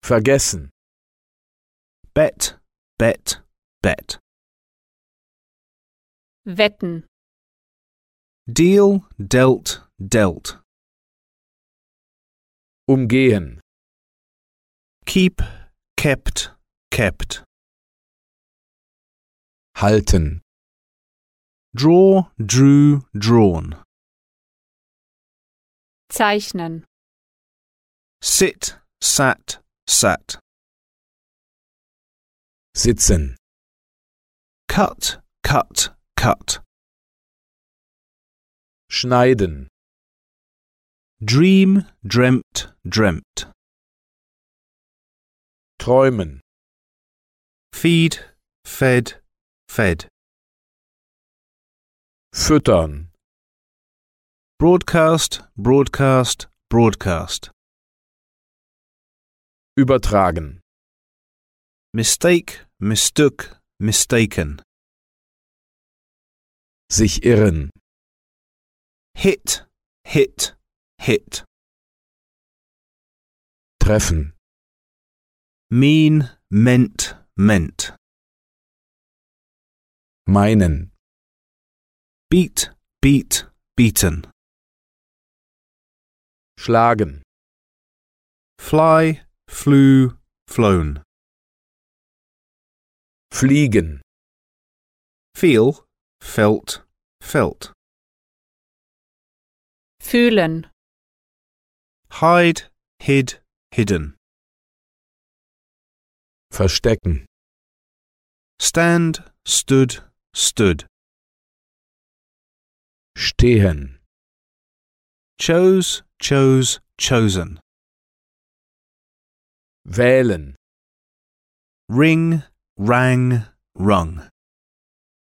vergessen, bet, bet, bet. wetten, Deal, dealt, dealt. umgehen, Keep, kept, kept. halten, Draw, drew, drawn. zeichnen, Sit, sat, sat. sitzen, Cut, cut, cut. schneiden, Dream, dreamt, dreamt. träumen, Feed, fed, fed. füttern, Broadcast, broadcast, broadcast. übertragen, Mistake, mistook, mistaken. sich irren, Hit, hit, hit. treffen, Mean, meant, meant. meinen, Beat, beat, beaten. schlagen, Fly, flew, flown. fliegen, Feel, felt, felt. fühlen, Hide, hid, hidden. verstecken, Stand, stood, stood. stehen, Chose, chose, chosen. wählen, Ring, rang, rung.